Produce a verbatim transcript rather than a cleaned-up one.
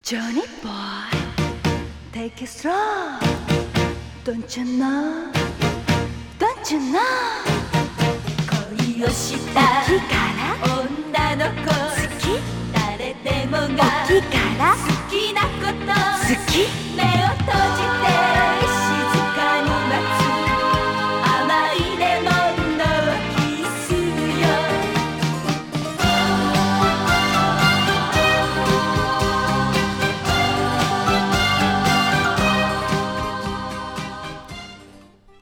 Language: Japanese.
Johnny boy, take it slow. Don't you know? Don't you know? 恋をした大きいから女の子好き誰でもが大きいから好